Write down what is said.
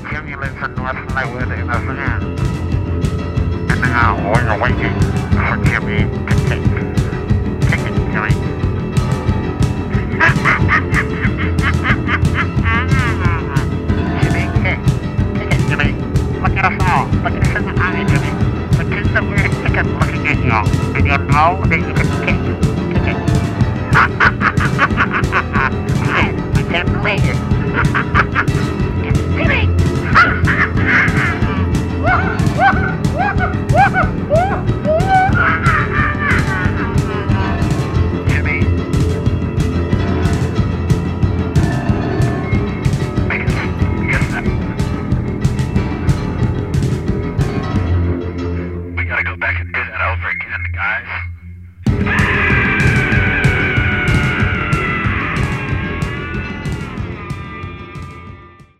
Jimmy lives in North Hollywood in a van. And now we're waiting for Jimmy to kick. Kick it, Jimmy. Jimmy, kick. Kick it, Jimmy. Look at us all. Look at us in the eye, Jimmy. Pretend that we're a chicken looking at you. And you know that you can kick. Kick it. I can't believe it.